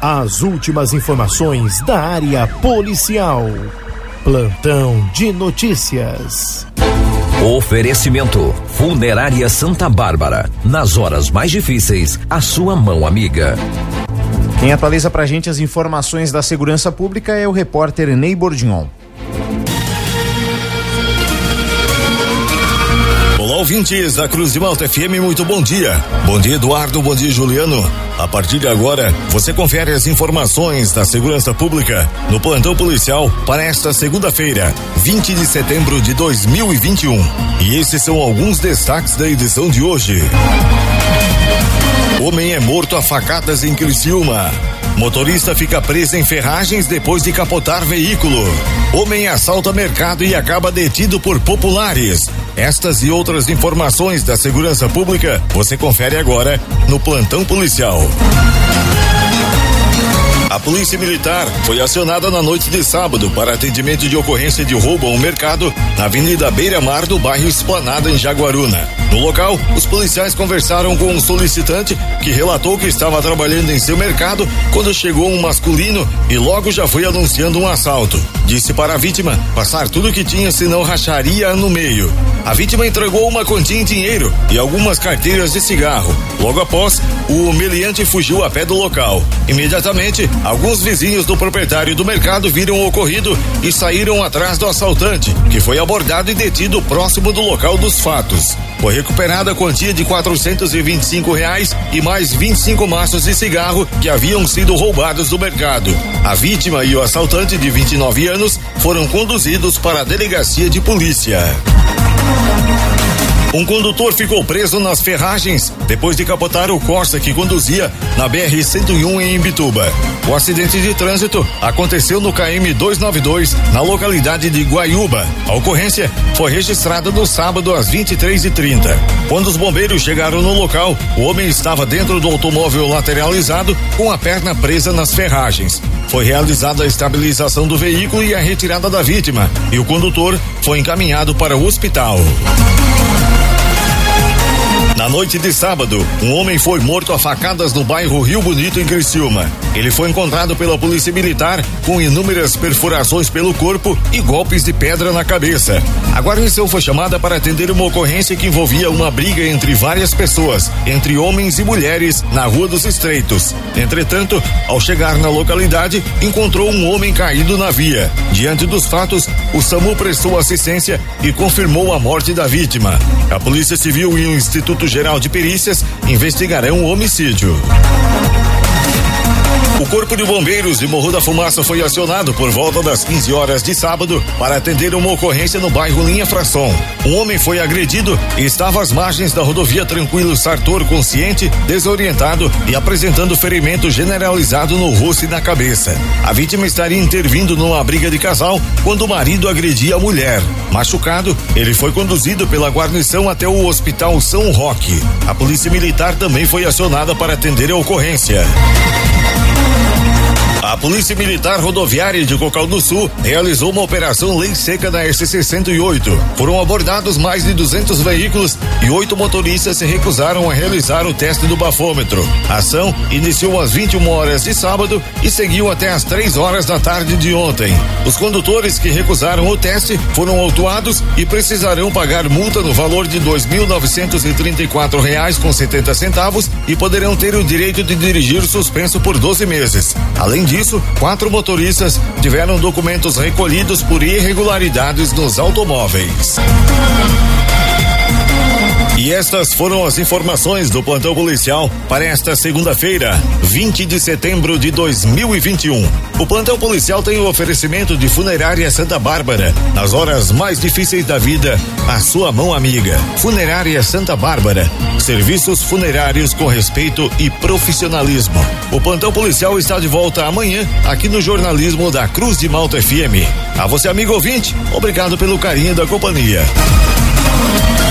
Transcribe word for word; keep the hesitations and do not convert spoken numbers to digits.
As últimas informações da área policial. Plantão de notícias. Oferecimento Funerária Santa Bárbara. Nas horas mais difíceis, a sua mão amiga. Quem atualiza pra gente as informações da segurança pública é o repórter Ney Bordignon. Olá, ouvintes da Cruz de Malta F M, muito bom dia. Bom dia, Eduardo, bom dia, Juliano. A partir de agora, você confere as informações da segurança pública no plantão policial para esta segunda-feira, vinte de setembro de dois mil e vinte e um. E esses são alguns destaques da edição de hoje. Homem é morto a facadas em Criciúma. Motorista fica preso em ferragens depois de capotar veículo. Homem assalta mercado e acaba detido por populares. Estas e outras informações da segurança pública você confere agora no plantão policial. A Polícia Militar foi acionada na noite de sábado para atendimento de ocorrência de roubo a um mercado na Avenida Beira Mar do bairro Esplanada, em Jaguaruna. No local, os policiais conversaram com um solicitante que relatou que estava trabalhando em seu mercado quando chegou um masculino e logo já foi anunciando um assalto. Disse para a vítima passar tudo o que tinha, senão racharia no meio. A vítima entregou uma quantia em dinheiro e algumas carteiras de cigarro. Logo após, o meliante fugiu a pé do local. Imediatamente, alguns vizinhos do proprietário do mercado viram o ocorrido e saíram atrás do assaltante, que foi abordado e detido próximo do local dos fatos. Foi recuperada a quantia de quatrocentos e vinte e cinco reais e mais vinte e cinco maços de cigarro que haviam sido roubados do mercado. A vítima e o assaltante, de vinte e nove anos, foram conduzidos para a delegacia de polícia. Um condutor ficou preso nas ferragens depois de capotar o Corsa que conduzia na B R cento e um em Imbituba. O acidente de trânsito aconteceu no K M duzentos e noventa e dois, na localidade de Guaiúba. A ocorrência foi registrada no sábado às vinte e três e trinta. Quando os bombeiros chegaram no local, o homem estava dentro do automóvel lateralizado com a perna presa nas ferragens. Foi realizada a estabilização do veículo e a retirada da vítima, e o condutor foi encaminhado para o hospital. Na noite de sábado, um homem foi morto a facadas no bairro Rio Bonito, em Criciúma. Ele foi encontrado pela Polícia Militar com inúmeras perfurações pelo corpo e golpes de pedra na cabeça. A guarnição foi chamada para atender uma ocorrência que envolvia uma briga entre várias pessoas, entre homens e mulheres, na Rua dos Estreitos. Entretanto, ao chegar na localidade, encontrou um homem caído na via. Diante dos fatos, o SAMU prestou assistência e confirmou a morte da vítima. A Polícia Civil e o Instituto Geral de Perícias investigarão o homicídio. O Corpo de Bombeiros de Morro da Fumaça foi acionado por volta das quinze horas de sábado para atender uma ocorrência no bairro Linha Frasson. Um homem foi agredido e estava às margens da rodovia Tranquilo Sartor, consciente, desorientado e apresentando ferimento generalizado no rosto e na cabeça. A vítima estaria intervindo numa briga de casal quando o marido agredia a mulher. Machucado, ele foi conduzido pela guarnição até o Hospital São Roque. A Polícia Militar também foi acionada para atender a ocorrência. A Polícia Militar Rodoviária de Cocal do Sul realizou uma operação Lei Seca na S C cento e oito. Foram abordados mais de duzentos veículos e oito motoristas se recusaram a realizar o teste do bafômetro. A ação iniciou às vinte e uma horas de sábado e seguiu até às três horas da tarde de ontem. Os condutores que recusaram o teste foram autuados e precisarão pagar multa no valor de dois mil novecentos e trinta e quatro reais com setenta centavos e poderão ter o direito de dirigir suspenso por doze meses. Além disso, quatro motoristas tiveram documentos recolhidos por irregularidades nos automóveis. E estas foram as informações do plantão policial para esta segunda-feira, vinte de setembro de dois mil e vinte e um. O plantão policial tem o oferecimento de Funerária Santa Bárbara. Nas horas mais difíceis da vida, a sua mão amiga. Funerária Santa Bárbara. Serviços funerários com respeito e profissionalismo. O plantão policial está de volta amanhã aqui no jornalismo da Cruz de Malta F M. A você, amigo ouvinte, obrigado pelo carinho da companhia.